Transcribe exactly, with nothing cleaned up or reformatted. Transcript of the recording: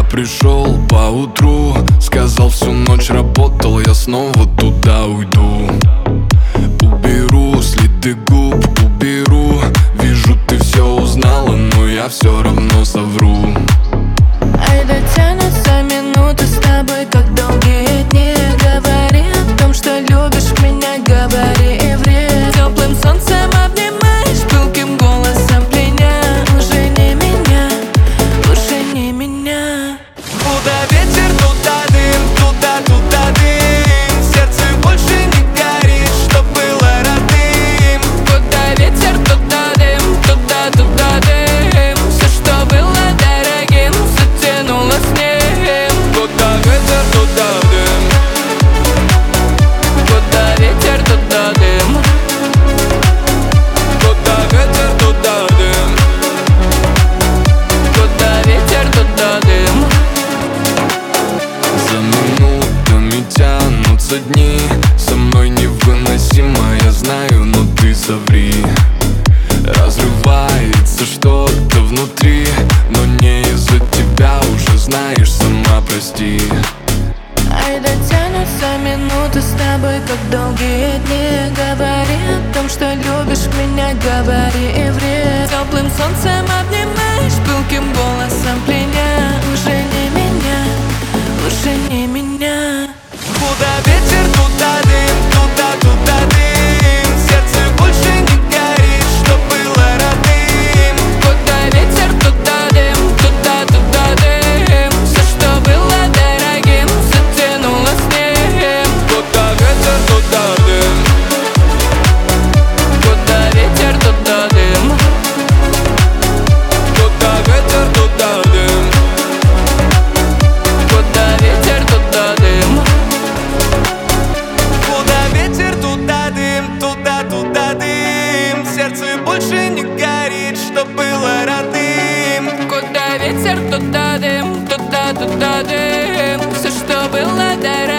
пришел поутру, сказал, всю ночь работал, я снова туда уйду. Уберу следы губ, уберу. Вижу, ты все узнала, но я все равно совру. Ай, дотянутся минуты с тобой, как долгие дни. Говори о том, что любишь меня, говори и ври. Теплым солнцем обнимаешь, пылким голосом пленя. Уже не меня, уже не меня. Куда ветер, туда дым, туда, туда дым. Сердце больше не горит, что было родным. Куда ветер, туда дым, туда, туда дым. Все, что было дорогим, затянуло с ним. Куда ветер, туда дым. Куда ветер, туда дым. Куда ветер, туда дым. Куда ветер, туда дым. За минутами тянутся дни, со мной невыносимо, я знаю, но ты соври. Разрывается что-то внутри, но не из-за тебя, уже знаешь, сама прости. Ай, дотянутся минуты с тобой, как долгие дни. Говори о том, что любишь меня, говори и ври. Теплым солнцем обнимаешь, пылким голосом пленя. Уже не меня, уже не меня. Куда ветер, туда дым, туда, туда дым. Сердце больше не горит, что было родным. Куда ветер, туда дым, туда, туда дым. Все, что было дорогим, затянуло с ним. Куда ветер, туда дым. Куда ветер, туда дым. Куда ветер, туда дым. Куда ветер, туда дым. Куда ветер, туда дым, туда, туда дым. Сердце больше не горит, что было родным. Куда ветер, туда дым, туда, туда дым. Все, что было дорогим,